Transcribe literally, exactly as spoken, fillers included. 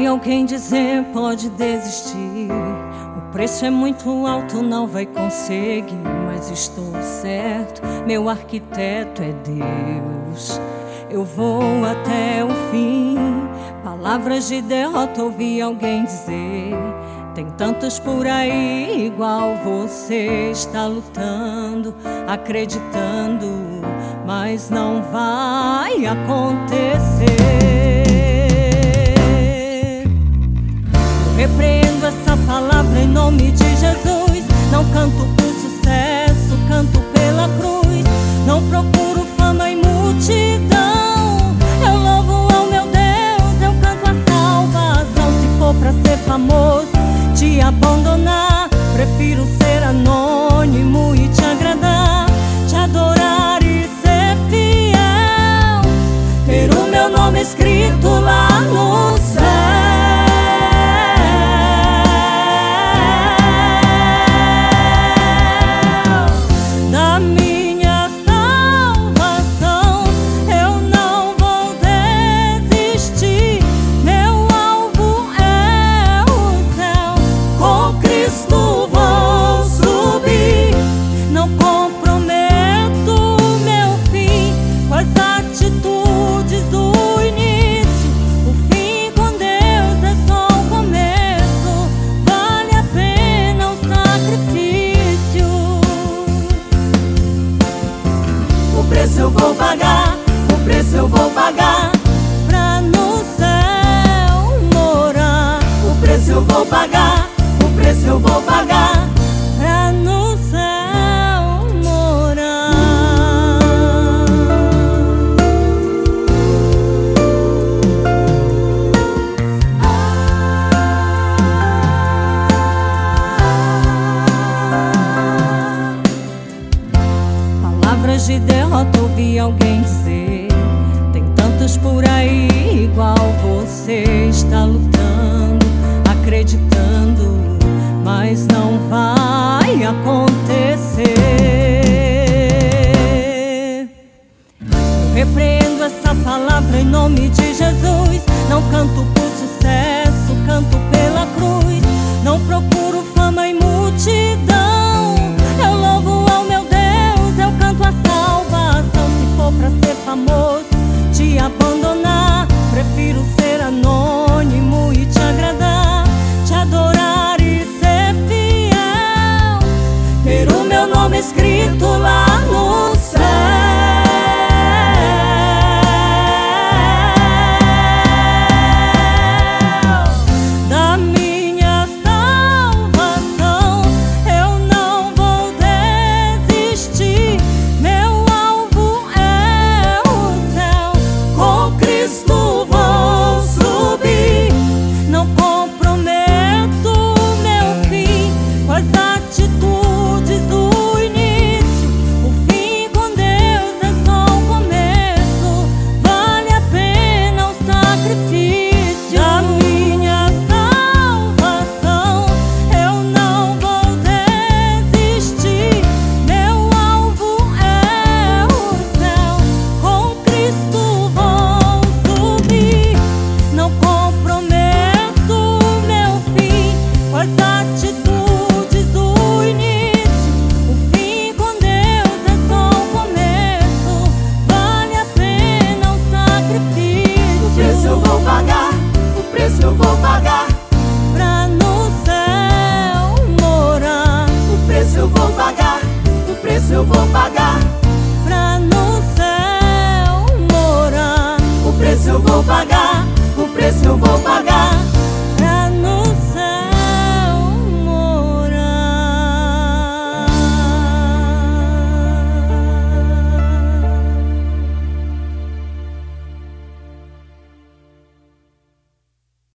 ouvi alguém dizer: pode desistir, o preço é muito alto, não vai conseguir. Mas estou certo, meu arquiteto é Deus. Eu vou até o fim. Palavras de derrota ouvi alguém dizer: tem tantos por aí igual você. Está lutando, acreditando, mas não vai acontecer. Eu repreendo essa palavra em nome de Jesus. Não canto por sucesso, canto pela cruz. Não procuro fama e multidão. Eu louvo ao meu Deus, eu canto a salvação. Se for pra ser famoso, te abandonar, prefiro ser anônimo e te agradar, te adorar e ser fiel, ter o meu nome escrito lá no céu. Da minha salvação eu não vou desistir. Meu alvo é o céu, com Cristo vou subir. Não comprometo meu fim com as atitudes do início. O fim com Deus é só o começo. Vale a pena o sacrifício. O preço eu vou pagar, o preço eu vou pagar, pra no céu morar. O preço eu vou pagar, o preço eu vou pagar, pra no céu morar. Palavras de derrota ouvi alguém dizer: tem tantos por aí igual você. Está lutando, acreditando, mas não vai acontecer. Eu repreendo essa palavra em nome de Jesus. Não canto por sucesso, canto pela cruz. Não procuro fama e multidão. Eu louvo ao meu Deus, eu canto a salvação. Se for pra ser famoso, te abandonar, prefiro ser anônimo e te agradar, te adorar e ser fiel, ter o meu nome escrito lá no céu. Da minha salvação eu não vou desistir. Meu alvo é o céu, com Cristo vou subir. Não comprometo meu fim com as atitudes do início. O fim com Deus é só o começo. Vale a pena o sacrifício. Da minha salvação eu não vou desistir. Meu alvo é o céu, com Cristo vou subir. Não comprometo meu fim com as atitudes do início. O fim com Deus é só o começo. Vale a pena o sacrifício. O preço eu vou pagar, o preço eu vou pagar, pra no céu morar. o preço eu vou pagar, o preço eu vou pagar.